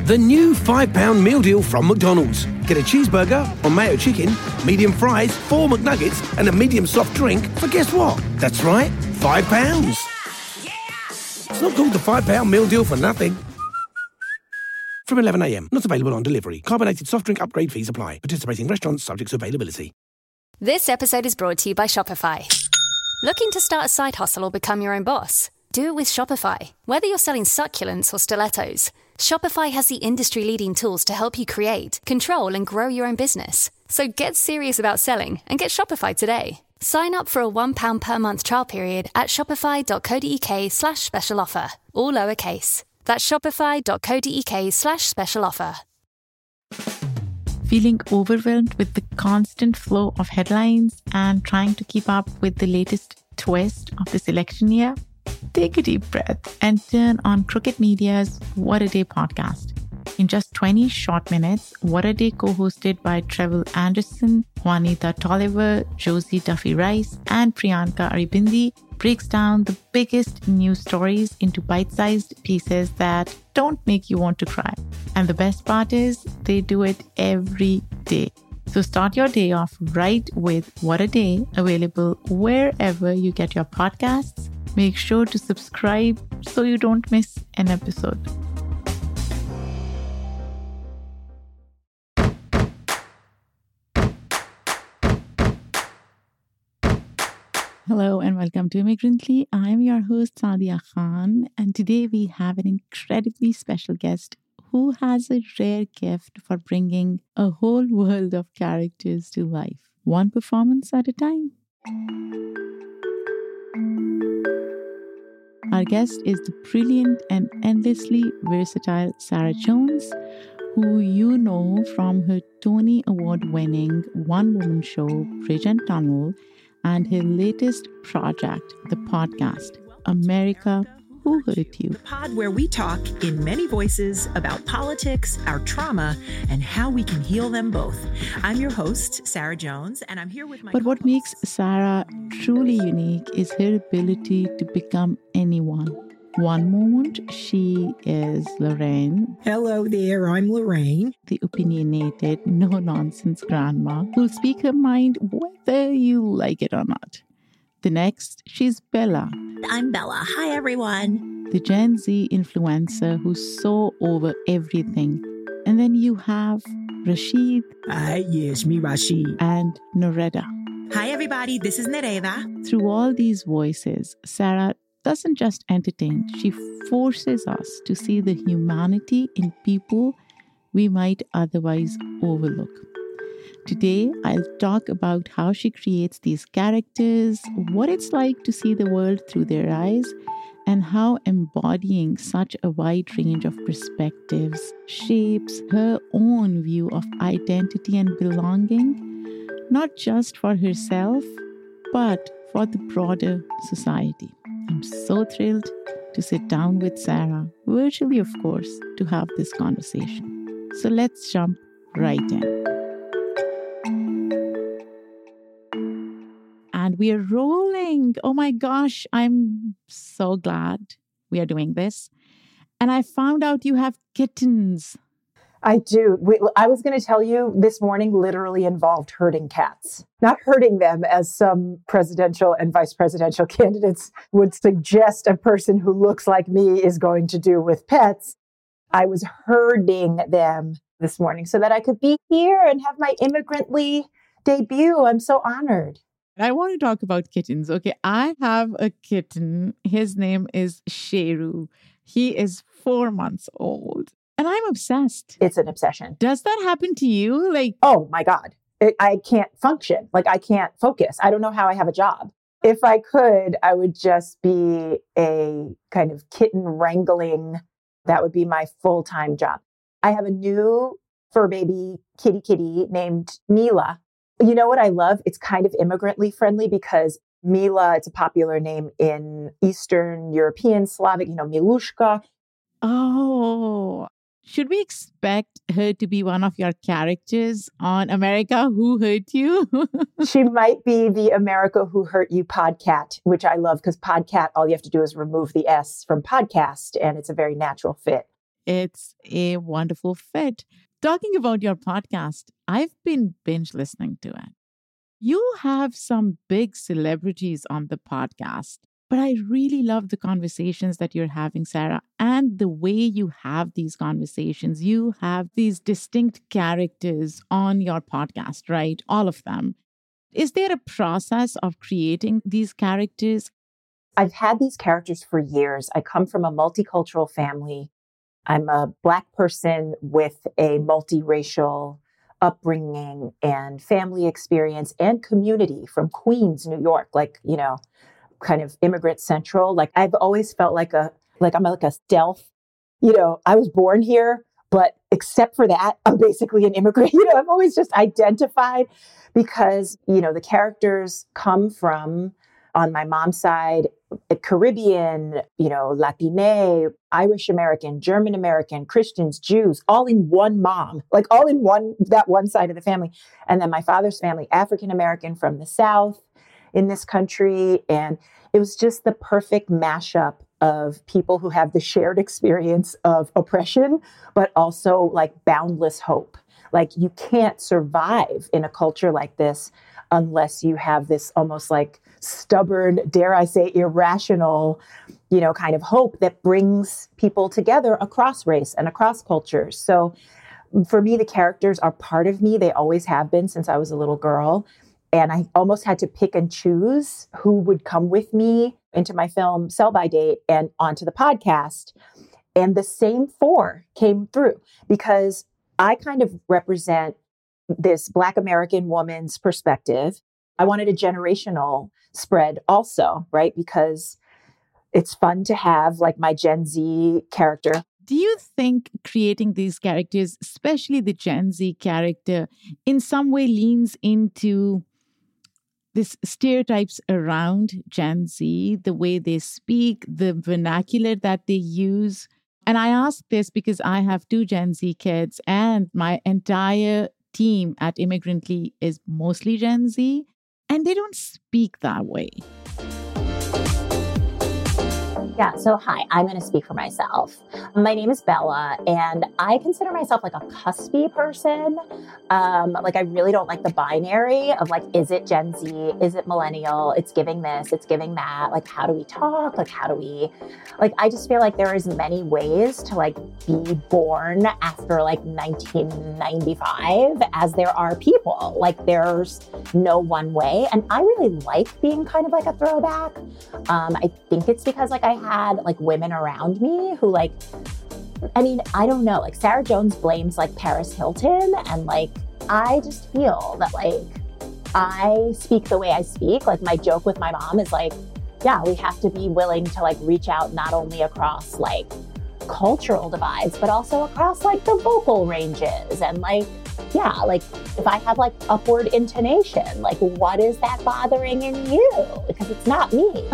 The new £5 meal deal from McDonald's. Get a cheeseburger or mayo chicken, medium fries, 4 McNuggets, and a medium soft drink for guess what? That's right, £5. It's not called the £5 meal deal for nothing. From 11 a.m. Not available on delivery. Carbonated soft drink upgrade fees apply. Participating restaurants subject to availability. This episode is brought to you by Shopify. Looking to start a side hustle or become your own boss? Do it with Shopify. Whether you're selling succulents or stilettos, Shopify has the industry-leading tools to help you create, control, and grow your own business. So get serious about selling and get Shopify today. Sign up for a £1 per month trial period at shopify.co.uk/special offer. All lowercase. That's shopify.co.uk/special offer. Feeling overwhelmed with the constant flow of headlines and trying to keep up with the latest twist of this election year? Take a deep breath and turn on Crooked Media's What a Day podcast. In just 20 short minutes, What a Day, co-hosted by Trevor Anderson, Juanita Tolliver, Josie Duffy-Rice, and Priyanka Aribindi, breaks down the biggest news stories into bite-sized pieces that don't make you want to cry. And the best part is, they do it every day. So start your day off right with What a Day, available wherever you get your podcasts. Make sure to subscribe so you don't miss an episode. Hello and welcome to Immigrantly. I'm your host Sadia Khan, and today we have an incredibly special guest who has a rare gift for bringing a whole world of characters to life, one performance at a time. Our guest is the brilliant and endlessly versatile Sarah Jones, who you know from her Tony Award-winning one-woman show, Bridge and Tunnel, and her latest project, the podcast, America, Who Hurt You? The pod where we talk in many voices about politics, our trauma, and how we can heal them both. I'm your host, Sarah Jones, and I'm here with my... But what makes Sarah truly unique is her ability to become anyone. One moment, she is Lorraine. Hello there, I'm Lorraine. The opinionated, no-nonsense grandma who'll speak her mind whether you like it or not. The next, she's Bella. I'm Bella. Hi, everyone. The Gen Z influencer who's so over everything. And then you have Rashid. Hi, yes, me Rashid. And Noreda. Hi, everybody. This is Nereda. Through all these voices, Sarah doesn't just entertain, she forces us to see the humanity in people we might otherwise overlook. Today, I'll talk about how she creates these characters, what it's like to see the world through their eyes, and how embodying such a wide range of perspectives shapes her own view of identity and belonging, not just for herself, but for the broader society. I'm so thrilled to sit down with Sarah, virtually of course, to have this conversation. So let's jump right in. And we are rolling. Oh my gosh, I'm so glad we are doing this. And I found out you have kittens. I do. I was going to tell you this morning literally involved herding cats. Not herding them as some presidential and vice presidential candidates would suggest a person who looks like me is going to do with pets. I was herding them this morning so that I could be here and have my Immigrantly debut. I'm so honored. I want to talk about kittens. Okay, I have a kitten. His name is Sheru. He is 4 months old. And I'm obsessed. It's an obsession. Does that happen to you? Oh my God. I can't function. I can't focus. I don't know how I have a job. If I could, I would just be a kind of kitten wrangling. That would be my full-time job. I have a new fur baby kitty named Mila. You know what I love? It's kind of immigrantly friendly because Mila, it's a popular name in Eastern European, Slavic, Milushka. Oh, should we expect her to be one of your characters on America Who Hurt You? She might be the America Who Hurt You podcat, which I love because podcat, all you have to do is remove the S from podcast, and it's a very natural fit. It's a wonderful fit. Talking about your podcast, I've been binge listening to it. You have some big celebrities on the podcast, but I really love the conversations that you're having, Sarah, and the way you have these conversations. You have these distinct characters on your podcast, right? All of them. Is there a process of creating these characters? I've had these characters for years. I come from a multicultural family. I'm a Black person with a multiracial upbringing and family experience and community from Queens, New York, like, kind of immigrant central. Like I've always felt I'm like a stealth, I was born here, but except for that, I'm basically an immigrant. I've always just identified because, the characters come from, on my mom's side, Caribbean, Latine, Irish American, German American, Christians, Jews, all in one mom, like all in that one side of the family. And then my father's family, African American from the South in this country. And it was just the perfect mashup of people who have the shared experience of oppression, but also like boundless hope. Like you can't survive in a culture like this unless you have this almost like stubborn, dare I say, irrational, kind of hope that brings people together across race and across cultures. So for me, the characters are part of me. They always have been since I was a little girl. And I almost had to pick and choose who would come with me into my film Sell by Date and onto the podcast. And the same four came through because I kind of represent this Black American woman's perspective. I wanted a generational spread also, right? Because it's fun to have like my Gen Z character. Do you think creating these characters, especially the Gen Z character, in some way leans into this stereotypes around Gen Z, the way they speak, the vernacular that they use? And I ask this because I have two Gen Z kids and my entire team at Immigrantly is mostly Gen Z, and they don't speak that way. Yeah, so hi, I'm going to speak for myself. My name is Bella, and I consider myself like a cuspy person. Like I really don't like the binary of like, is it Gen Z? Is it millennial? It's giving this, it's giving that. Like, how do we talk? Like, I just feel like there is many ways to like be born after like 1995 as there are people. Like there's no one way. And I really like being kind of like a throwback. I think it's because like I had like women around me who like, I don't know, like Sarah Jones blames like Paris Hilton, and like I just feel that like I speak the way I speak. Like my joke with my mom is like, yeah, we have to be willing to like reach out not only across like cultural divides, but also across like the vocal ranges. And like, yeah, like if I have like upward intonation, like what is that bothering in you? Because it's not me.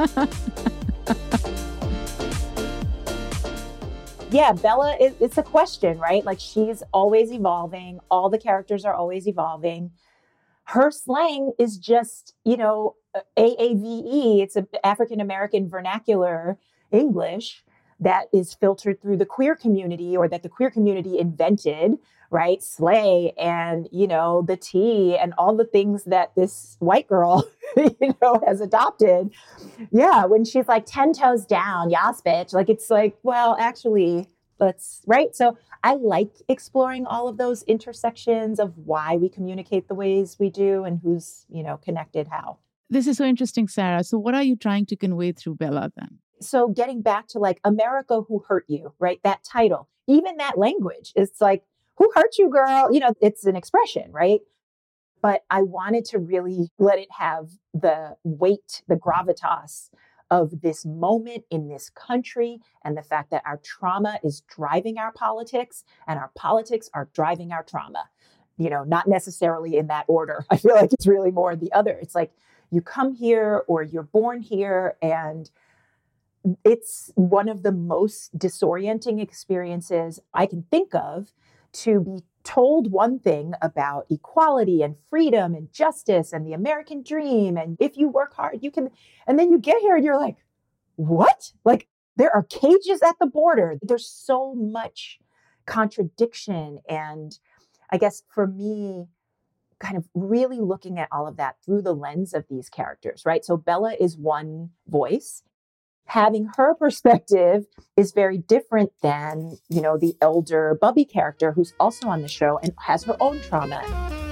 Yeah, Bella, it's a question, right? Like she's always evolving. All the characters are always evolving. Her slang is just, AAVE. It's an African-American vernacular English that is filtered through the queer community, or that the queer community invented, right? Slay and, the tea and all the things that this white girl, has adopted. Yeah, when she's like 10 toes down, yas, bitch. Like, it's like, well, actually, right? So I like exploring all of those intersections of why we communicate the ways we do and who's, connected how. This is so interesting, Sarah. So what are you trying to convey through Bella then? So getting back to like America Who Hurt You, right? That title, even that language, it's like, who hurt you, girl? It's an expression, right? But I wanted to really let it have the weight, the gravitas of this moment in this country, and the fact that our trauma is driving our politics and our politics are driving our trauma. Not necessarily in that order. I feel like it's really more the other. It's like you come here or you're born here, and it's one of the most disorienting experiences I can think of, to be told one thing about equality and freedom and justice and the American dream. And if you work hard, you can, and then you get here and you're like, what? Like there are cages at the border. There's so much contradiction. And I guess for me, kind of really looking at all of that through the lens of these characters, right? So Bella is one voice. Having her perspective is very different than, the elder Bubby character who's also on the show and has her own trauma.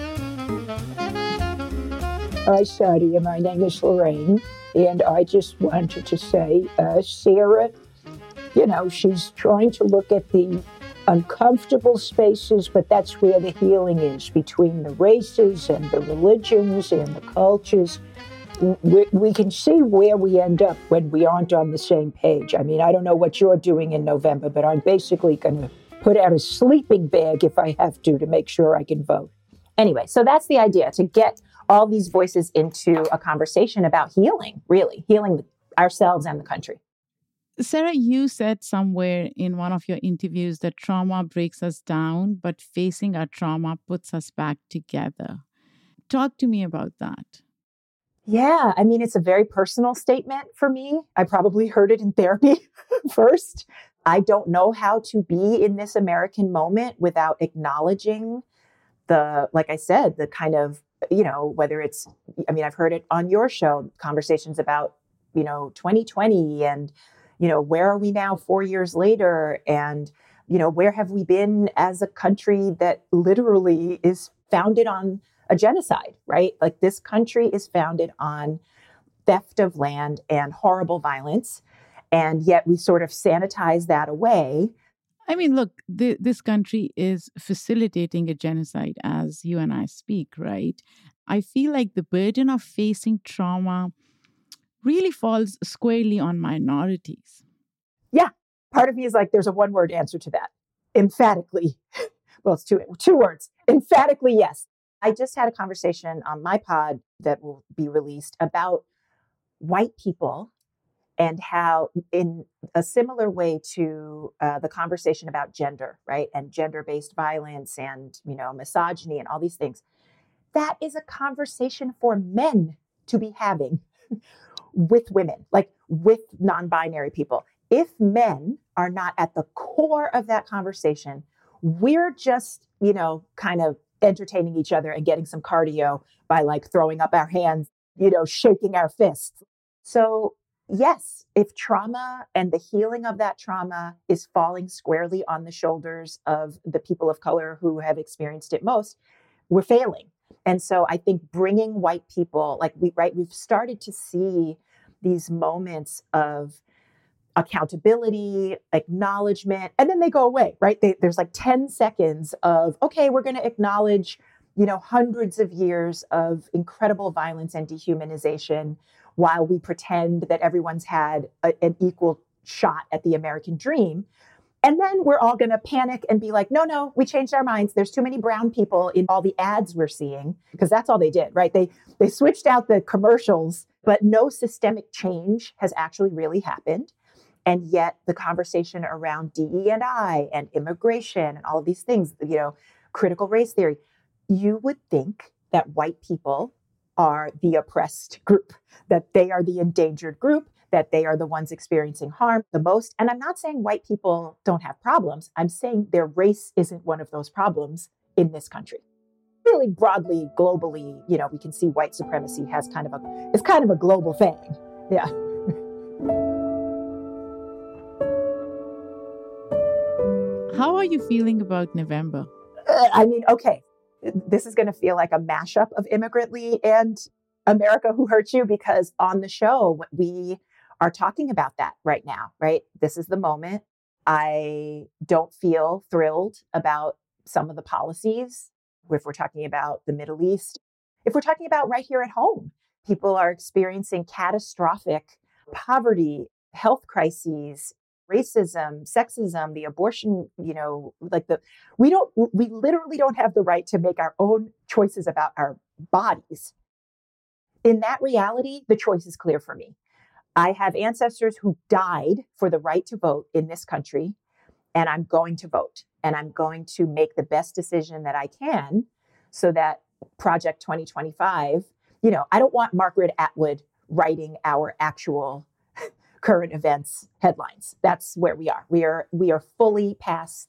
Hi, Sadia. My name is Lorraine. And I just wanted to say, Sarah, she's trying to look at the uncomfortable spaces, but that's where the healing is, between the races and the religions and the cultures. We can see where we end up when we aren't on the same page. I mean, I don't know what you're doing in November, but I'm basically going to put out a sleeping bag if I have to make sure I can vote. Anyway, so that's the idea, to get all these voices into a conversation about healing, really, healing ourselves and the country. Sarah, you said somewhere in one of your interviews that trauma breaks us down, but facing our trauma puts us back together. Talk to me about that. Yeah, I mean, it's a very personal statement for me. I probably heard it in therapy first. I don't know how to be in this American moment without acknowledging like I said, the kind of, whether it's, I've heard it on your show, conversations about, 2020 and, where are we now 4 years later? And, where have we been as a country that literally is founded on a genocide, right? Like, this country is founded on theft of land and horrible violence. And yet we sort of sanitize that away. I mean, look, this country is facilitating a genocide as you and I speak, right? I feel like the burden of facing trauma really falls squarely on minorities. Yeah. Part of me is like, there's a one-word answer to that. Emphatically. Well, it's two words. Emphatically, yes. I just had a conversation on my pod that will be released about white people and how, in a similar way to the conversation about gender, right? And gender-based violence and, misogyny and all these things, that is a conversation for men to be having with women, like with non-binary people. If men are not at the core of that conversation, we're just, kind of entertaining each other and getting some cardio by like throwing up our hands, shaking our fists. So yes, if trauma and the healing of that trauma is falling squarely on the shoulders of the people of color who have experienced it most, we're failing. And so I think bringing white people, we've started to see these moments of accountability, acknowledgement, and then they go away, right? There's like 10 seconds of, okay, we're going to acknowledge, hundreds of years of incredible violence and dehumanization while we pretend that everyone's had an equal shot at the American dream. And then we're all going to panic and be like, no, we changed our minds. There's too many brown people in all the ads we're seeing, because that's all they did, right? They switched out the commercials, but no systemic change has actually really happened. And yet the conversation around DE&I and immigration and all of these things, critical race theory, you would think that white people are the oppressed group, that they are the endangered group, that they are the ones experiencing harm the most. And I'm not saying white people don't have problems. I'm saying their race isn't one of those problems in this country. Really broadly, globally, we can see white supremacy is kind of a global thing. Yeah. How are you feeling about November? Okay, this is going to feel like a mashup of Immigrantly and America Who Hurt You, because on the show, we are talking about that right now, right? This is the moment. I don't feel thrilled about some of the policies. If we're talking about the Middle East, if we're talking about right here at home, people are experiencing catastrophic poverty, health crises, racism, sexism, the abortion, we literally don't have the right to make our own choices about our bodies. In that reality, the choice is clear for me. I have ancestors who died for the right to vote in this country, and I'm going to vote, and I'm going to make the best decision that I can so that Project 2025, I don't want Margaret Atwood writing our actual current events headlines. That's where we are. We are fully past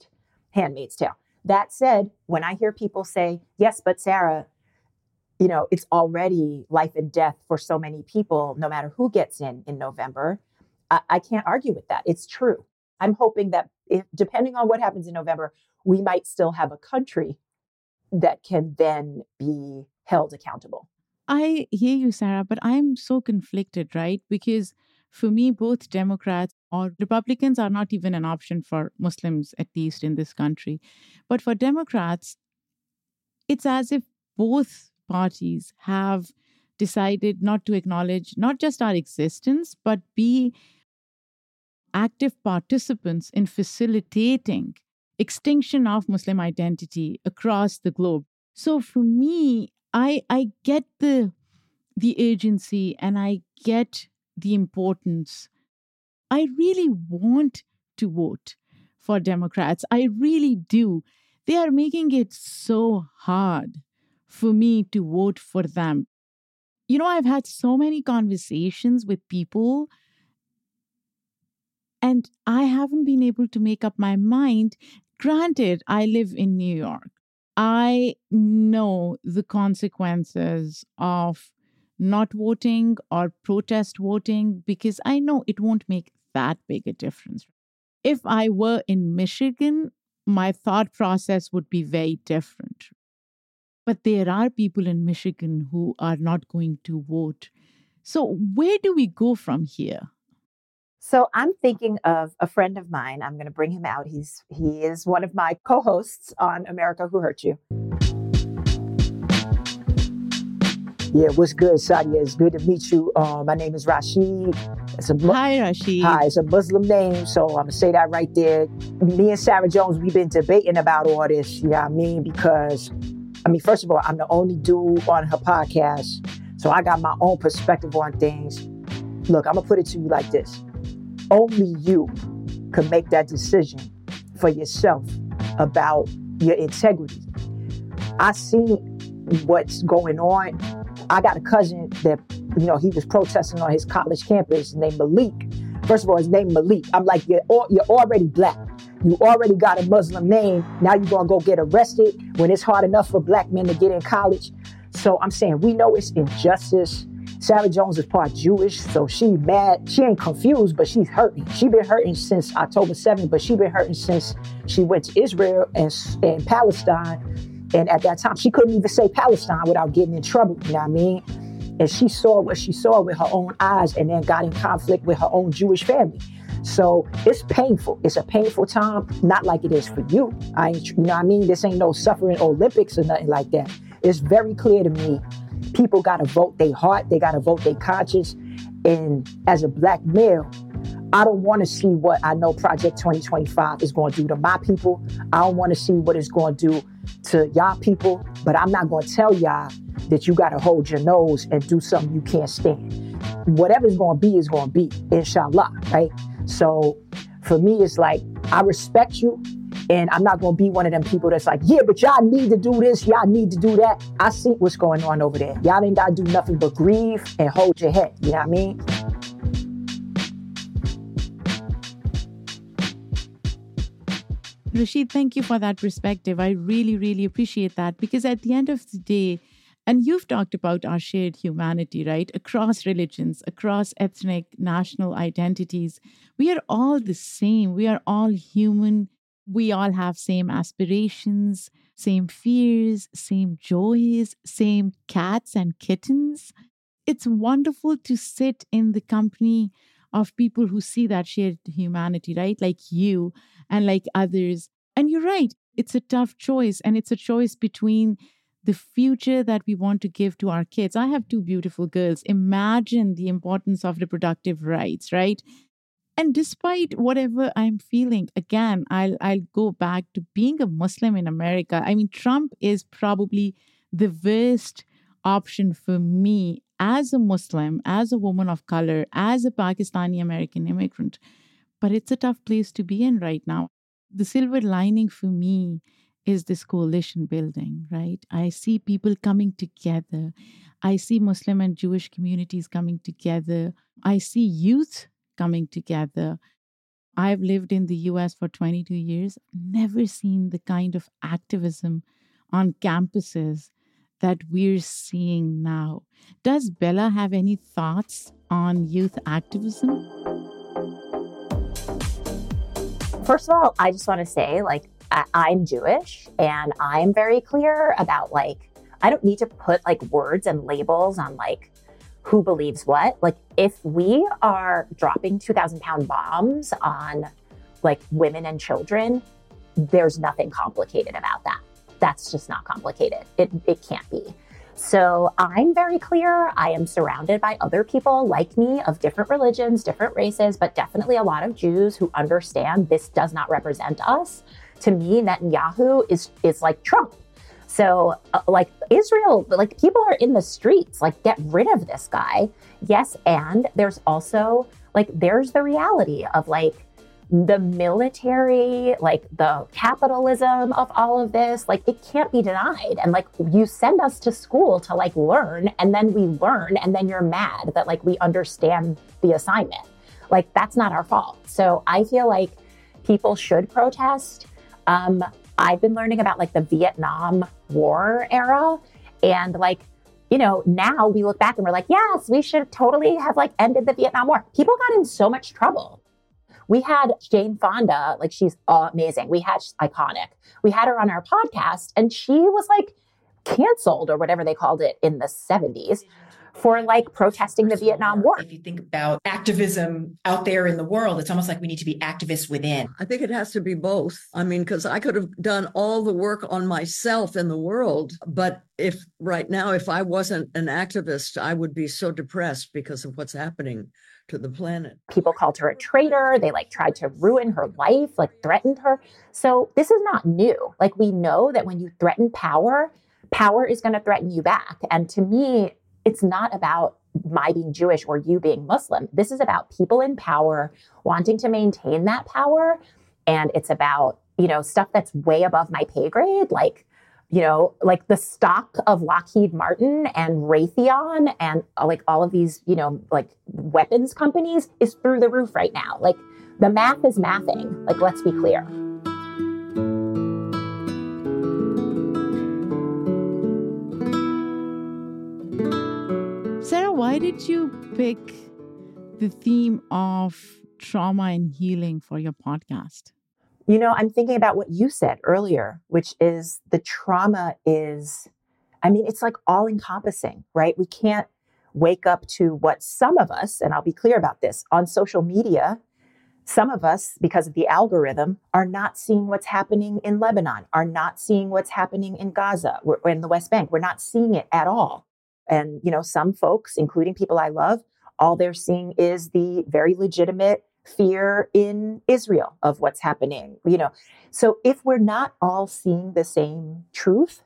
Handmaid's Tale. That said, when I hear people say, yes, but Sarah, it's already life and death for so many people, no matter who gets in November, I can't argue with that. It's true. I'm hoping that depending on what happens in November, we might still have a country that can then be held accountable. I hear you, Sarah, but I'm so conflicted, right? Because for me, both Democrats or Republicans are not even an option for Muslims, at least in this country. But for Democrats, it's as if both parties have decided not to acknowledge not just our existence, but be active participants in facilitating extinction of Muslim identity across the globe. So for me, I get the urgency and I get the importance. I really want to vote for Democrats. I really do. They are making it so hard for me to vote for them. I've had so many conversations with people and I haven't been able to make up my mind. Granted, I live in New York. I know the consequences of not voting or protest voting because I know it won't make that big a difference. If I were in Michigan, my thought process would be very different. But there are people in Michigan who are not going to vote. So where do we go from here? So I'm thinking of a friend of mine. I'm going to bring him out. He is one of my co-hosts on America Who Hurt You. Yeah, what's good, Sadia? It's good to meet you. My name is Rashid. Hi, Rashid. Hi, it's a Muslim name, so I'm going to say that right there. Me and Sarah Jones, we've been debating about all this, you know what I mean? Because, first of all, I'm the only dude on her podcast, so I got my own perspective on things. Look, I'm going to put it to you like this. Only you can make that decision for yourself about your integrity. I see what's going on. I got a cousin that, he was protesting on his college campus named Malik. First of all, his name Malik. I'm like, you're already black. You already got a Muslim name. Now you're going to go get arrested when it's hard enough for black men to get in college. So I'm saying we know it's injustice. Sarah Jones is part Jewish, so she mad. She ain't confused, but she's hurting. She been hurting since October 7th, but she been hurting since she went to Israel and Palestine. And at that time, she couldn't even say Palestine without getting in trouble, you know what I mean? And she saw what she saw with her own eyes and then got in conflict with her own Jewish family. So it's painful. It's a painful time, not like it is for you. You know what I mean? This ain't no suffering Olympics or nothing like that. It's very clear to me. People got to vote their heart. They got to vote their conscience. And as a black male, I don't want to see what I know Project 2025 is going to do to my people. I don't want to see what it's going to do to y'all people. But I'm not going to tell y'all that you got to hold your nose and do something you can't stand. Whatever's going to be is going to be, inshallah, right? So for me, it's like, I respect you. And I'm not going to be one of them people that's like, yeah, but y'all need to do this, y'all need to do that. I see what's going on over there. Y'all ain't got to do nothing but grieve and hold your head. You know what I mean? Rashid, thank you for that perspective. I really, really appreciate that because at the end of the day, and you've talked about our shared humanity, right? Across religions, across ethnic, national identities, we are all the same. We are all human. We all have same aspirations, same fears, same joys, same cats and kittens. It's wonderful to sit in the company of people who see that shared humanity, right? Like you and like others. And you're right, it's a tough choice. And it's a choice between the future that we want to give to our kids. I have two beautiful girls. Imagine the importance of reproductive rights, right? And despite whatever I'm feeling, again, I'll go back to being a Muslim in America. Trump is probably the worst option for me as a Muslim, as a woman of color, as a Pakistani American immigrant. But it's a tough place to be in right now. The silver lining for me is this coalition building, right? I see people coming together. I see Muslim and Jewish communities coming together. I see youth coming together. I've lived in the US for 22 years, never seen the kind of activism on campuses that we're seeing now. Does Bella have any thoughts on youth activism? First of all, I just want to say, like, I'm Jewish and I'm very clear about, like, I don't need to put like words and labels on like who believes what. Like, if we are dropping 2,000-pound bombs on like women and children, there's nothing complicated about that. That's just not complicated. It can't be. So I'm very clear. I am surrounded by other people like me of different religions, different races, but definitely a lot of Jews who understand this does not represent us. To me, Netanyahu is like Trump. So like Israel, like people are in the streets, like get rid of this guy. Yes. And there's also like, there's the reality of like the military, like the capitalism of all of this, like it can't be denied. And like you send us to school to like learn, and then we learn, and then you're mad that like we understand the assignment. Like that's not our fault. So I feel like people should protest. I've been learning about like the Vietnam War era, and like, you know, now we look back and we're like, yes, we should totally have like ended the Vietnam War. People got in so much trouble. We had Jane Fonda, like she's amazing. She's iconic. We had her on our podcast and she was like canceled or whatever they called it in the 70s for like protesting the Vietnam War. If you think about activism out there in the world, it's almost like we need to be activists within. I think it has to be both. I mean, because I could have done all the work on myself in the world, but if I wasn't an activist, I would be so depressed because of what's happening to the planet. People called her a traitor. They like tried to ruin her life, like threatened her. So this is not new. Like we know that when you threaten power, power is going to threaten you back. And to me, it's not about my being Jewish or you being Muslim. This is about people in power wanting to maintain that power. And it's about, you know, stuff that's way above my pay grade, like, you know, like the stock of Lockheed Martin and Raytheon and like all of these, you know, like weapons companies is through the roof right now. Like the math is mathing. Like, let's be clear. Sarah, why did you pick the theme of trauma and healing for your podcast? You know, I'm thinking about what you said earlier, which is the trauma is, I mean, it's like all encompassing, right? We can't wake up to what some of us, and I'll be clear about this, on social media, some of us, because of the algorithm, are not seeing what's happening in Lebanon, are not seeing what's happening in Gaza or in the West Bank. We're not seeing it at all. And, you know, some folks, including people I love, all they're seeing is the very legitimate fear in Israel of what's happening, you know. So if we're not all seeing the same truth,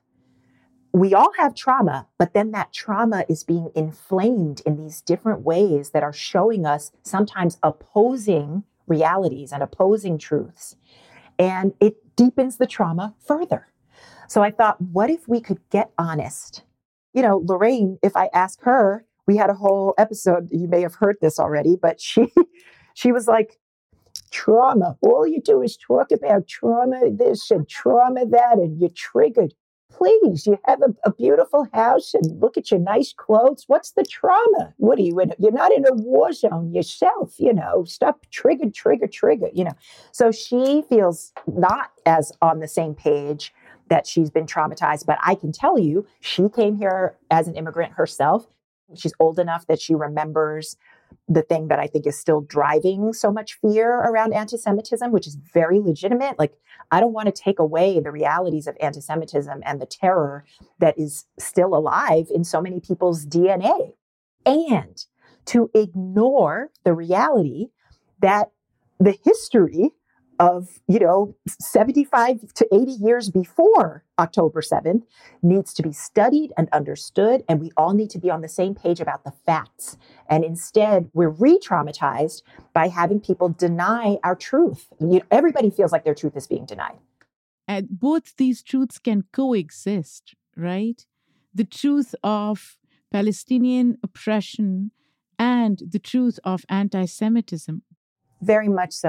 we all have trauma, but then that trauma is being inflamed in these different ways that are showing us sometimes opposing realities and opposing truths. And it deepens the trauma further. So I thought, what if we could get honest? You know, Lorraine, if I ask her, we had a whole episode, you may have heard this already, but she was like, trauma. All you do is talk about trauma this and trauma that, and you're triggered. Please, you have a beautiful house and look at your nice clothes. What's the trauma? What are you in? You're not in a war zone yourself, you know. Stop trigger, you know. So she feels not as on the same page that she's been traumatized. But I can tell you, she came here as an immigrant herself. She's old enough that she remembers the thing that I think is still driving so much fear around anti-Semitism, which is very legitimate. Like, I don't want to take away the realities of anti-Semitism and the terror that is still alive in so many people's DNA. And to ignore the reality that the history of, you know, 75 to 80 years before October 7th needs to be studied and understood. And we all need to be on the same page about the facts. And instead, we're re-traumatized by having people deny our truth. You know, everybody feels like their truth is being denied. And both these truths can coexist, right? The truth of Palestinian oppression and the truth of anti-Semitism. Very much so.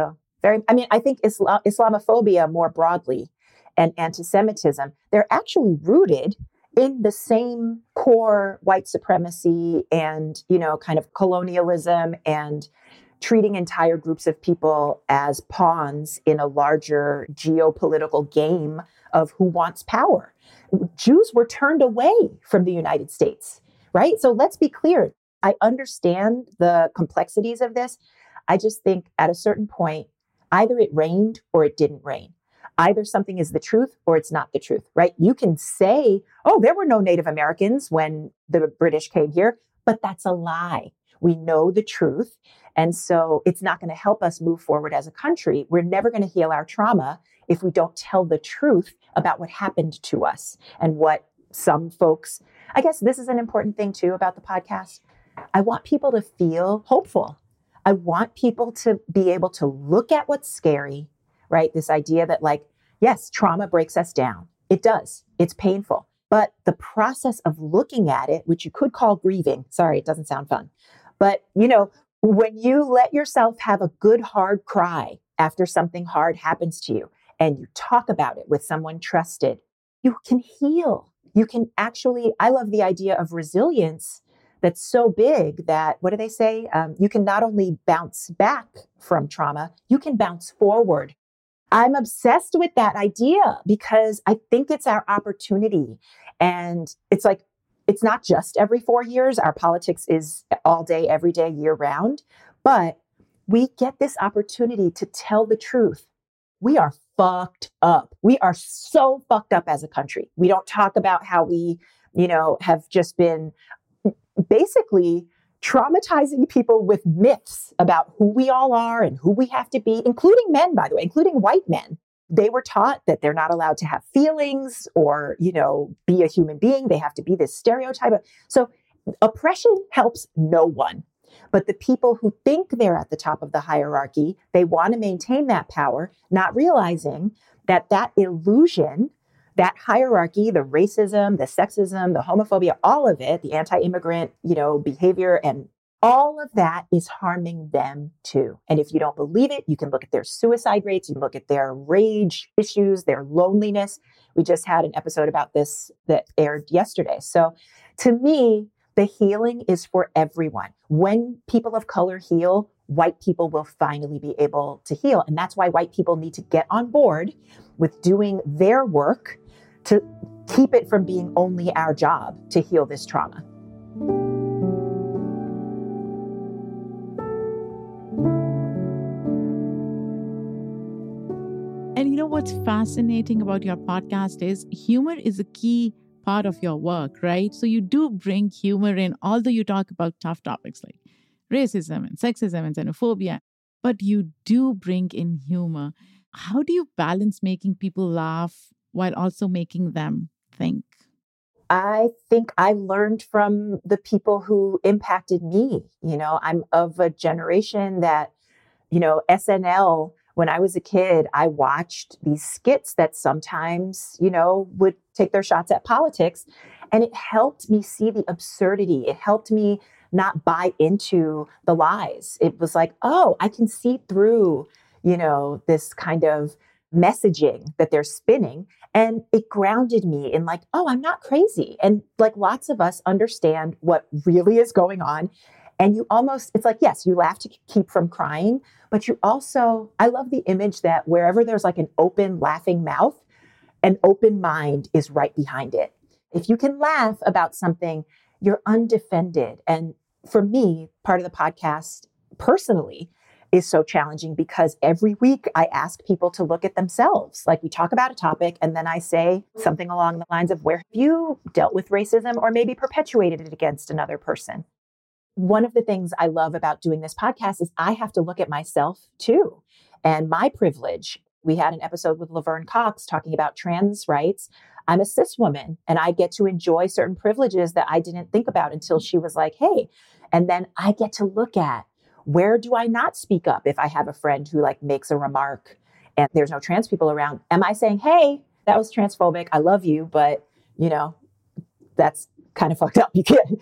I think Islamophobia more broadly and anti-Semitism, they're actually rooted in the same core white supremacy and, kind of colonialism and treating entire groups of people as pawns in a larger geopolitical game of who wants power. Jews were turned away from the United States, right? So let's be clear. I understand the complexities of this. I just think at a certain point, either it rained or it didn't rain. Either something is the truth or it's not the truth, right? You can say, oh, there were no Native Americans when the British came here, but that's a lie. We know the truth. And so it's not going to help us move forward as a country. We're never going to heal our trauma if we don't tell the truth about what happened to us and what some folks, I guess this is an important thing too about the podcast. I want people to feel hopeful. I want people to be able to look at what's scary, right? This idea that yes, trauma breaks us down. It does. It's painful. But the process of looking at it, which you could call grieving, sorry, it doesn't sound fun. But, when you let yourself have a good, hard cry after something hard happens to you and you talk about it with someone trusted, you can heal. You can actually, I love the idea of resilience that's so big that, what do they say? You can not only bounce back from trauma, you can bounce forward. I'm obsessed with that idea because I think it's our opportunity. And it's not just every 4 years. Our politics is all day, every day, year round. But we get this opportunity to tell the truth. We are fucked up. We are so fucked up as a country. We don't talk about how we, have just been basically traumatizing people with myths about who we all are and who we have to be, including men, by the way, including white men. They were taught that they're not allowed to have feelings or, be a human being. They have to be this stereotype. So oppression helps no one. But the people who think they're at the top of the hierarchy, they want to maintain that power, not realizing that illusion, that hierarchy, the racism, the sexism, the homophobia, all of it, the anti-immigrant, behavior and all of that is harming them too. And if you don't believe it, you can look at their suicide rates, you can look at their rage issues, their loneliness. We just had an episode about this that aired yesterday. So to me, the healing is for everyone. When people of color heal, white people will finally be able to heal. And that's why white people need to get on board with doing their work to keep it from being only our job to heal this trauma. And what's fascinating about your podcast is humor is a key part of your work, right? So you do bring humor in, although you talk about tough topics like racism and sexism and xenophobia, but you do bring in humor. How do you balance making people laugh while also making them think? I think I learned from the people who impacted me. I'm of a generation that, SNL, when I was a kid, I watched these skits that sometimes, would take their shots at politics. And it helped me see the absurdity. It helped me not buy into the lies. It was like, oh, I can see through, this kind of messaging that they're spinning. And it grounded me in oh, I'm not crazy. And lots of us understand what really is going on. And it's yes, you laugh to keep from crying, but you also, I love the image that wherever there's an open laughing mouth, an open mind is right behind it. If you can laugh about something, you're undefended. And for me, part of the podcast personally is so challenging because every week I ask people to look at themselves. We talk about a topic and then I say something along the lines of, where have you dealt with racism or maybe perpetuated it against another person? One of the things I love about doing this podcast is I have to look at myself too. And my privilege. We had an episode with Laverne Cox talking about trans rights. I'm a cis woman and I get to enjoy certain privileges that I didn't think about until she was like, hey, and then I get to look at, where do I not speak up if I have a friend who makes a remark and there's no trans people around? Am I saying, hey, that was transphobic. I love you, but that's kind of fucked up. You can't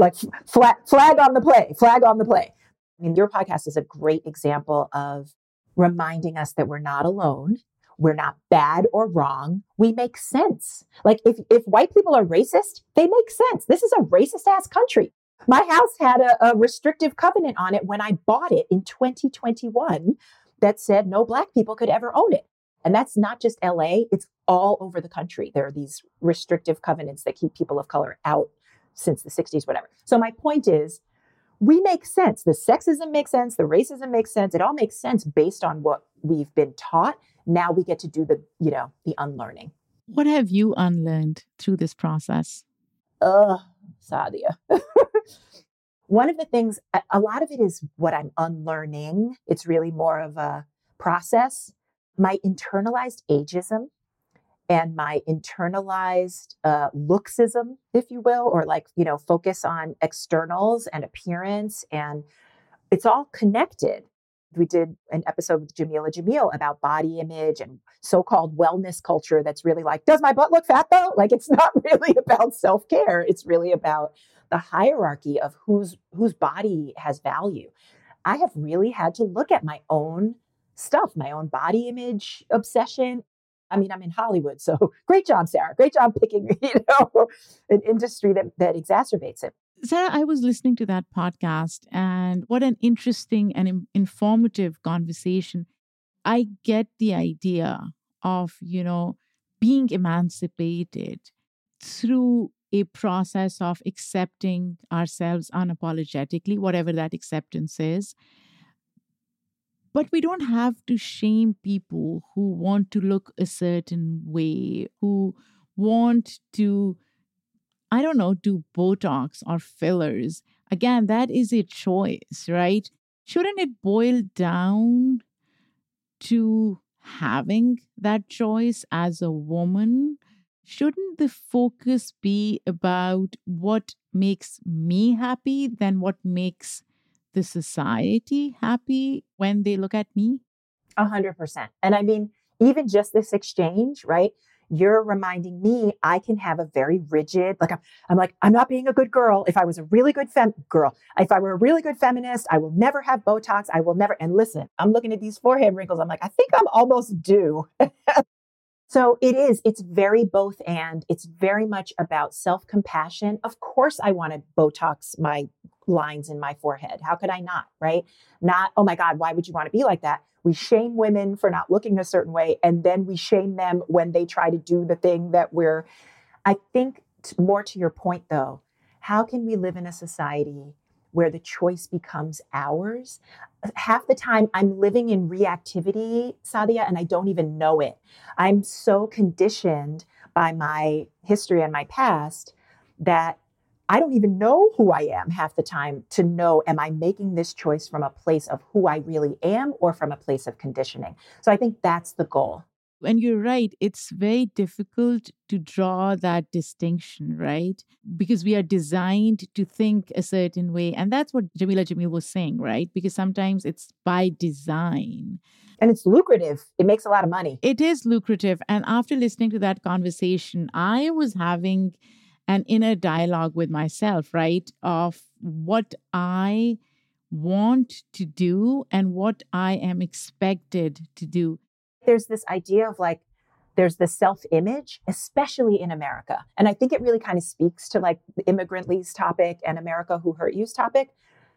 flag on the play. I mean, your podcast is a great example of reminding us that we're not alone. We're not bad or wrong. We make sense. Like if white people are racist, they make sense. This is a racist ass country. My house had a restrictive covenant on it when I bought it in 2021 that said no Black people could ever own it. And that's not just LA, it's all over the country. There are these restrictive covenants that keep people of color out since the 60s, whatever. So my point is, we make sense. The sexism makes sense. The racism makes sense. It all makes sense based on what we've been taught. Now we get to do the unlearning. What have you unlearned through this process? Sadia. One of the things, a lot of it is what I'm unlearning. It's really more of a process. My internalized ageism and my internalized looksism, if you will, or focus on externals and appearance. And it's all connected. We did an episode with Jamila Jamil about body image and so-called wellness culture that's really like, does my butt look fat though? Like, it's not really about self-care. It's really about the hierarchy of whose body has value. I have really had to look at my own stuff, my own body image obsession. I mean, I'm in Hollywood, so great job, Sarah. Great job picking, an industry that exacerbates it. Sarah, I was listening to that podcast, and what an interesting and informative conversation. I get the idea of, being emancipated through a process of accepting ourselves unapologetically, whatever that acceptance is. But we don't have to shame people who want to look a certain way, who want to, do Botox or fillers. Again, that is a choice, right? Shouldn't it boil down to having that choice as a woman? Shouldn't the focus be about what makes me happy than what makes the society happy when they look at me? 100%. And I mean, even just this exchange, right? You're reminding me I can have a very rigid, I'm not being a good girl. If I was a really good girl, if I were a really good feminist, I will never have Botox. I will never. And listen, I'm looking at these forehead wrinkles. I'm like, I think I'm almost due. So it's very both and. It's very much about self-compassion. Of course, I want to Botox my lines in my forehead. How could I not, right? Not, oh my God, why would you want to be like that? We shame women for not looking a certain way. And then we shame them when they try to do the thing that I think more to your point though, how can we live in a society where the choice becomes ours? Half the time I'm living in reactivity, Sadia, and I don't even know it. I'm so conditioned by my history and my past that I don't even know who I am half the time to know, am I making this choice from a place of who I really am or from a place of conditioning? So I think that's the goal. And you're right. It's very difficult to draw that distinction, right? Because we are designed to think a certain way. And that's what Jamila Jamil was saying, right? Because sometimes it's by design. And it's lucrative. It makes a lot of money. It is lucrative. And after listening to that conversation, I was having an inner dialogue with myself, right? Of what I want to do and what I am expected to do. There's this idea of there's the self-image, especially in America. And I think it really kind of speaks to the Immigrant Lee's topic and America Who Hurt You's topic.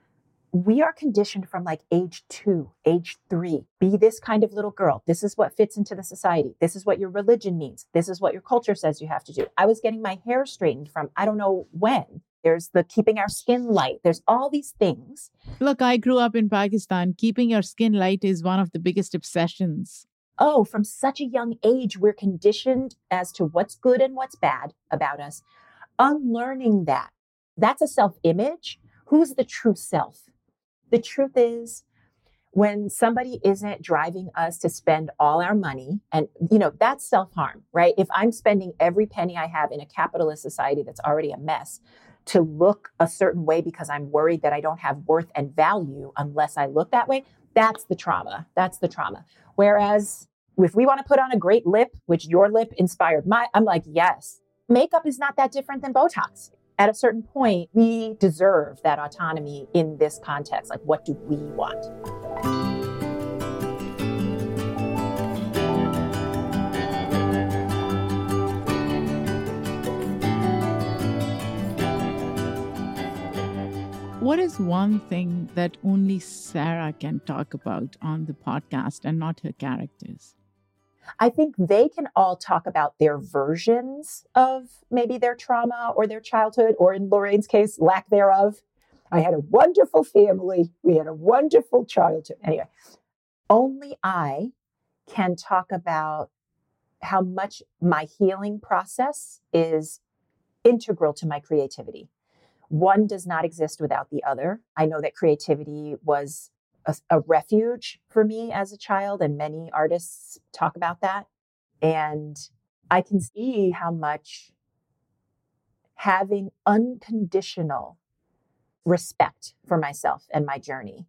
We are conditioned from age 2, age 3. Be this kind of little girl. This is what fits into the society. This is what your religion means. This is what your culture says you have to do. I was getting my hair straightened from, I don't know when. There's the keeping our skin light. There's all these things. Look, I grew up in Pakistan. Keeping your skin light is one of the biggest obsessions. Oh, from such a young age, we're conditioned as to what's good and what's bad about us. Unlearning that. That's a self-image. Who's the true self? The truth is, when somebody isn't driving us to spend all our money, and, that's self-harm, right? If I'm spending every penny I have in a capitalist society that's already a mess to look a certain way because I'm worried that I don't have worth and value unless I look that way, that's the trauma. That's the trauma. Whereas if we want to put on a great lip, which your lip inspired I'm like, yes, makeup is not that different than Botox. At a certain point, we deserve that autonomy in this context. What do we want? What is one thing that only Sarah can talk about on the podcast and not her characters? I think they can all talk about their versions of maybe their trauma or their childhood, or in Lorraine's case, lack thereof. I had a wonderful family. We had a wonderful childhood. Anyway, only I can talk about how much my healing process is integral to my creativity. One does not exist without the other. I know that creativity was a refuge for me as a child, and many artists talk about that. And I can see how much having unconditional respect for myself and my journey,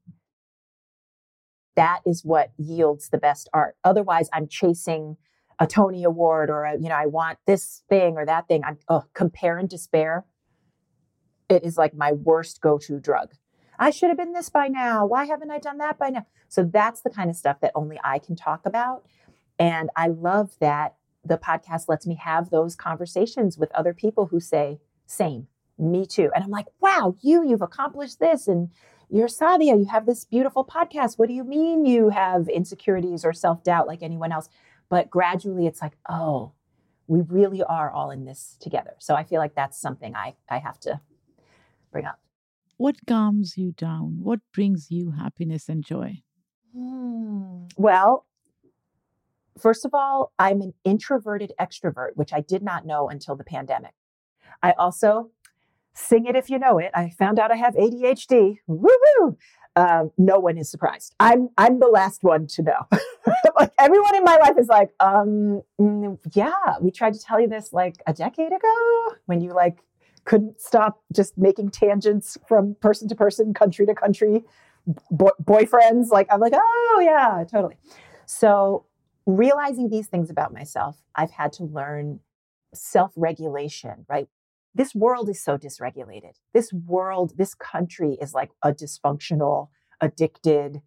that is what yields the best art. Otherwise, I'm chasing a Tony Award or I want this thing or that thing. Compare and despair. It is like my worst go-to drug. I should have been this by now. Why haven't I done that by now? So that's the kind of stuff that only I can talk about. And I love that the podcast lets me have those conversations with other people who say, same, me too. And I'm like, wow, you've accomplished this. And you're Sadia, you have this beautiful podcast. What do you mean you have insecurities or self-doubt like anyone else? But gradually it's like, oh, we really are all in this together. So I feel like that's something I have to bring up. What calms you down? What brings you happiness and joy? Well, first of all, I'm an introverted extrovert, which I did not know until the pandemic. I also sing it if you know it. I found out I have ADHD. Woo-hoo! No one is surprised. I'm the last one to know. Like everyone in my life is like, yeah, we tried to tell you this like a decade ago when you like couldn't stop just making tangents from person to person, country to country, boyfriends. Like, I'm like, oh yeah, totally. So realizing these things about myself, I've had to learn self-regulation, right? This world is so dysregulated. This country is like a dysfunctional, addicted,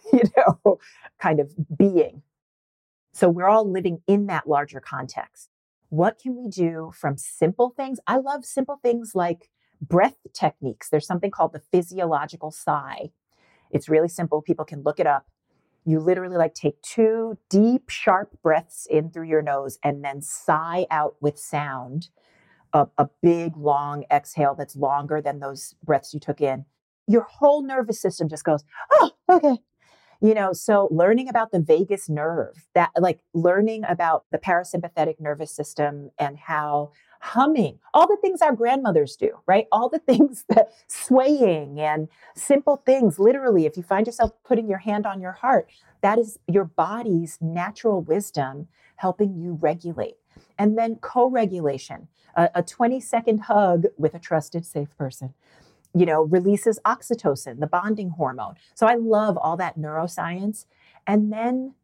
kind of being. So we're all living in that larger context. What can we do from simple things? I love simple things like breath techniques. There's something called the physiological sigh. It's really simple. People can look it up. You literally like take 2 deep, sharp breaths in through your nose and then sigh out with sound. A big, long exhale that's longer than those breaths you took in. Your whole nervous system just goes, oh, okay. So learning about the vagus nerve, that like learning about the parasympathetic nervous system and how humming, all the things our grandmothers do, right? All the things that swaying and simple things, literally, if you find yourself putting your hand on your heart, that is your body's natural wisdom helping you regulate. And then co-regulation, a 20-second hug with a trusted, safe person, releases oxytocin, the bonding hormone. So I love all that neuroscience. And then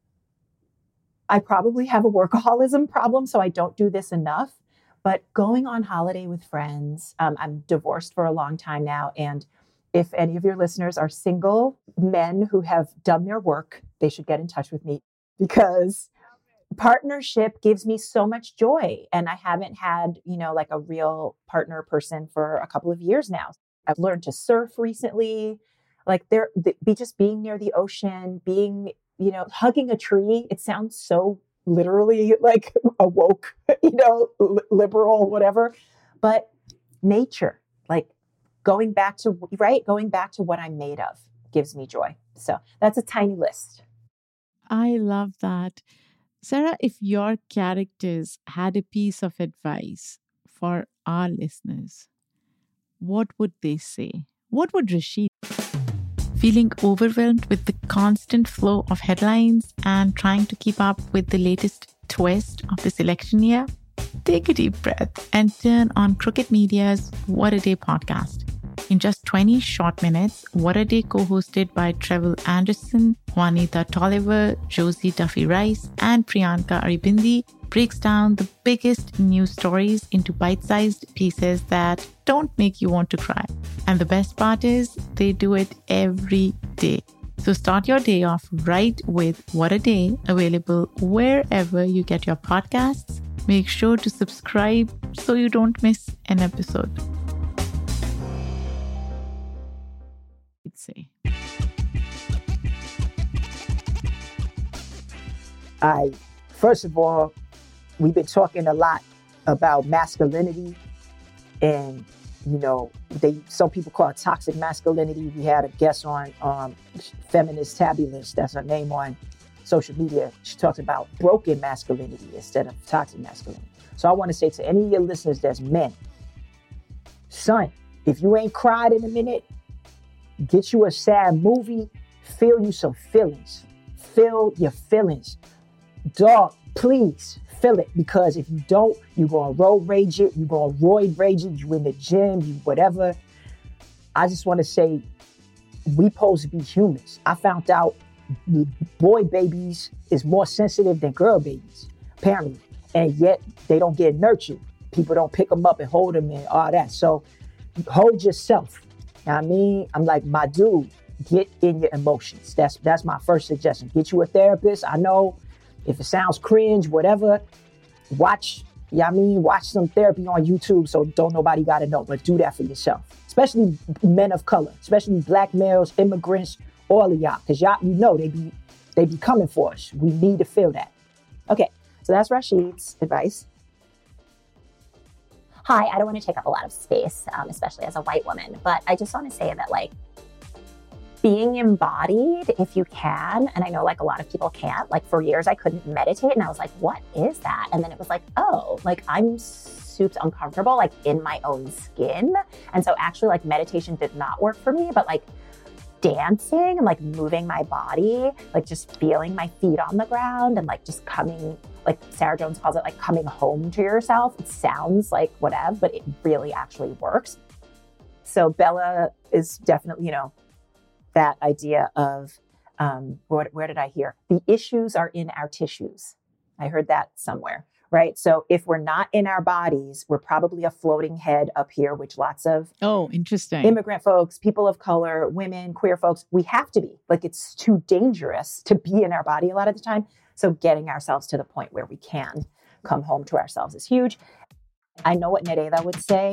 I probably have a workaholism problem, so I don't do this enough. But going on holiday with friends, I'm divorced for a long time now. And if any of your listeners are single men who have done their work, they should get in touch with me because partnership gives me so much joy. And I haven't had, like a real partner person for a couple of years now. I've learned to surf recently, like just being near the ocean, being, hugging a tree. It sounds so literally like a woke, liberal, whatever, but nature, like going back to what I'm made of gives me joy. So that's a tiny list. I love that. Sarah, if your characters had a piece of advice for our listeners, what would they say? What would Rashid? Feeling overwhelmed with the constant flow of headlines and trying to keep up with the latest twist of this election year? Take a deep breath and turn on Crooked Media's What a Day podcast. In just 20 short minutes, What a Day co-hosted by Trevor Anderson, Juanita Tolliver, Josie Duffy Rice, and Priyanka Aribindi breaks down the biggest news stories into bite-sized pieces that don't make you want to cry. And the best part is, they do it every day. So start your day off right with What a Day, available wherever you get your podcasts. Make sure to subscribe so you don't miss an episode. say? First of all, we've been talking a lot about masculinity, and some people call it toxic masculinity. We had a guest on Feminist Tabulous, that's her name on social media. She talks about broken masculinity instead of toxic masculinity. So I want to say to any of your listeners that's men, son, if you ain't cried in a minute, get you a sad movie, feel you some feelings. Feel your feelings. Dog, please feel it, because if you don't, you're going to road rage it, you're going to roid rage it, you in the gym, you whatever. I just want to say, we supposed to be humans. I found out boy babies is more sensitive than girl babies, apparently, and yet they don't get nurtured. People don't pick them up and hold them and all that. So hold yourself. You know what I mean? I'm like, my dude, get in your emotions. That's my first suggestion. Get you a therapist. I know if it sounds cringe, whatever, watch some therapy on YouTube so don't nobody got to know, but do that for yourself. Especially men of color, especially black males, immigrants, all of y'all, because y'all, they be coming for us. We need to feel that. Okay, so that's Rashid's advice. Hi, I don't want to take up a lot of space, especially as a white woman, but I just want to say that, like, being embodied, if you can, and I know like a lot of people can't, like for years I couldn't meditate and I was like, what is that? And then it was like, oh, like I'm super uncomfortable, like in my own skin. And so actually like meditation did not work for me, but like dancing and like moving my body, like just feeling my feet on the ground and like just coming, like Sarah Jones calls it, like coming home to yourself. It sounds like whatever, but it really actually works. So Bella is definitely, that idea of, where did I hear? The issues are in our tissues. I heard that somewhere, right? So if we're not in our bodies, we're probably a floating head up here, which lots of interesting immigrant folks, people of color, women, queer folks, we have to be. Like it's too dangerous to be in our body a lot of the time. So getting ourselves to the point where we can come home to ourselves is huge. I know what Nereida would say.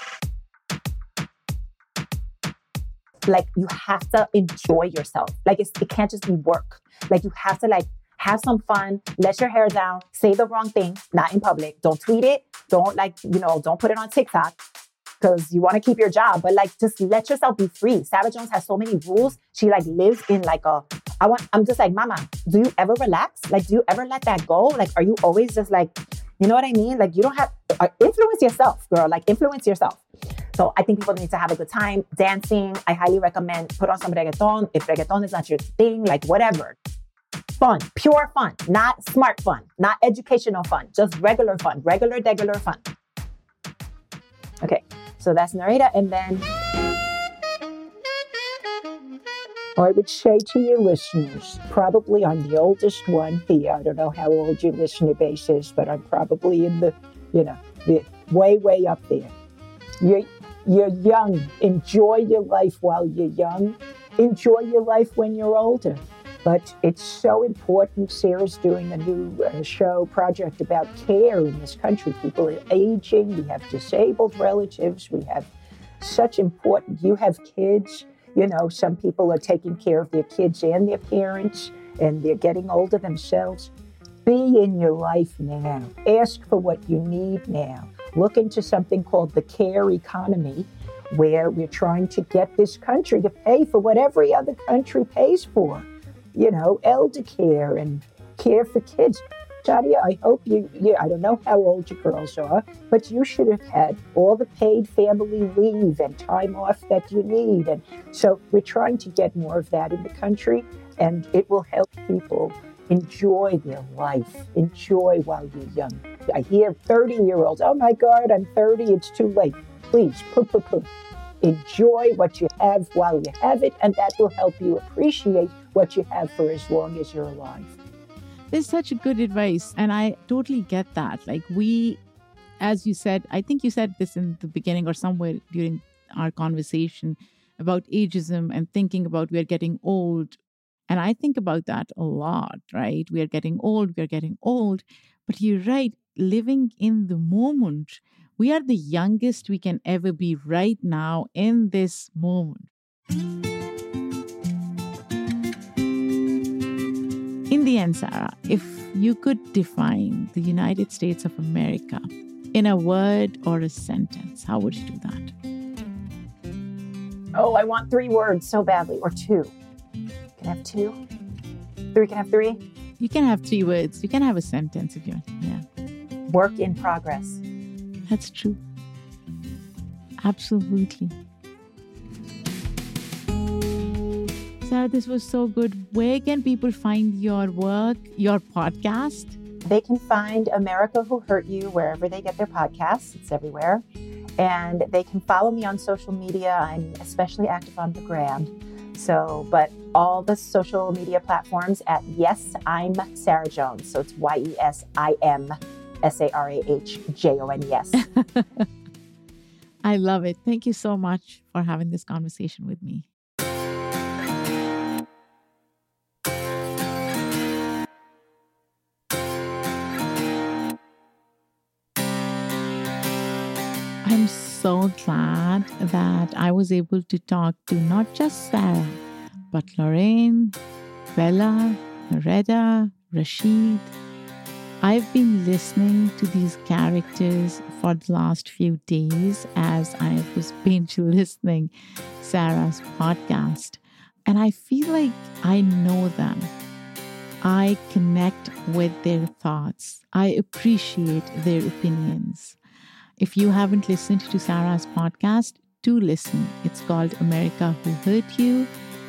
Like you have to enjoy yourself. Like it can't just be work. Like you have to like have some fun, let your hair down, say the wrong thing, not in public. Don't tweet it. Don't don't put it on TikTok because you want to keep your job, but like just let yourself be free. Sarah Jones has so many rules. She like lives in like I'm just like, mama, do you ever relax? Like, do you ever let that go? Like, are you always just like, you know what I mean? Like you don't have, influence yourself, girl, like influence yourself. So I think people need to have a good time dancing. I highly recommend put on some reggaeton. If reggaeton is not your thing, like whatever. Fun, pure fun, not smart fun, not educational fun, just regular fun, regular fun. Okay, so that's Nereida. And then I would say to your listeners, probably I'm the oldest one here. I don't know how old your listener base is, but I'm probably in the way up there. You're young. Enjoy your life while you're young. Enjoy your life when you're older. But it's so important. Sarah's doing a new project about care in this country. People are aging. We have disabled relatives. We have such important. You have kids. Some people are taking care of their kids and their parents, and they're getting older themselves. Be in your life now. Ask for what you need now. Look into something called the care economy, where we're trying to get this country to pay for what every other country pays for. Elder care and care for kids. Shadia, I hope I don't know how old your girls are, but you should have had all the paid family leave and time off that you need. And so we're trying to get more of that in the country, and it will help people enjoy their life. Enjoy while you're young. I hear 30-year-olds, oh my God, I'm 30, it's too late. Please, enjoy what you have while you have it, and that will help you appreciate what you have for as long as you're alive. There's such good advice, and I totally get that. Like as you said, I think you said this in the beginning or somewhere during our conversation about ageism and thinking about we're getting old. And I think about that a lot, right? We are getting old. But you're right, living in the moment. We are the youngest we can ever be right now in this moment. the end, Sarah, if you could define the United States of America in a word or a sentence, how would you do that? Oh, I want 3 words so badly, or 2. Can I have 2? 3 can have 3? You can have 3 words. You can have a sentence if you want. Yeah. Work in progress. That's true. Absolutely. Sarah, this was so good. Where can people find your work, your podcast? They can find America Who Hurt You wherever they get their podcasts. It's everywhere. And they can follow me on social media. I'm especially active on the gram. But all the social media platforms at Yes, I'm Sarah Jones. So it's YESIMSARAHJONES. I love it. Thank you so much for having this conversation with me. I'm so glad that I was able to talk to not just Sarah, but Lorraine, Bella, Reda, Rashid. I've been listening to these characters for the last few days as I was binge listening Sarah's podcast. And I feel like I know them. I connect with their thoughts. I appreciate their opinions. If you haven't listened to Sarah's podcast, do listen. It's called America Who Hurt You.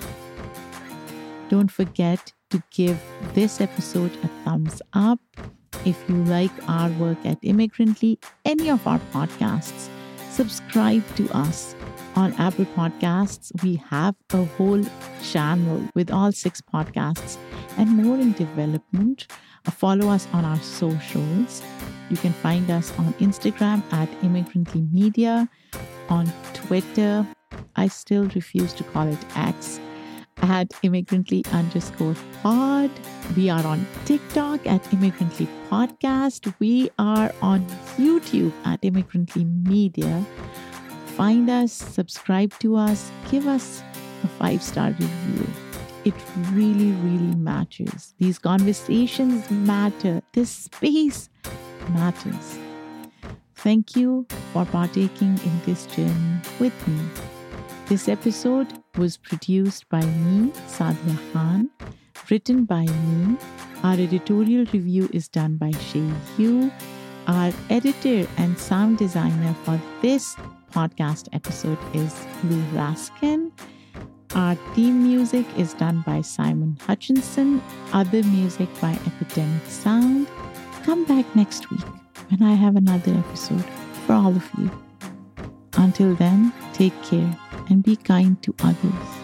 Don't forget to give this episode a thumbs up. If you like our work at Immigrantly, any of our podcasts, subscribe to us. On Apple Podcasts, we have a whole channel with all 6 podcasts and more in development. Follow us on our socials. You can find us on Instagram at Immigrantly Media, on Twitter, I still refuse to call it X, at Immigrantly_pod. We are on TikTok at Immigrantly Podcast. We are on YouTube at Immigrantly Media. Find us, subscribe to us, give us a 5-star review. It really, really matters. These conversations matter. This space matters. Thank you for partaking in this journey with me. This episode was produced by me, Sadia Khan, written by me. Our editorial review is done by Shay Yu. Our editor and sound designer for this podcast episode is Lou Raskin. Our theme music is done by Simon Hutchinson. Other music by Epidemic Sound. Come back next week when I have another episode for all of you. Until then, take care and be kind to others.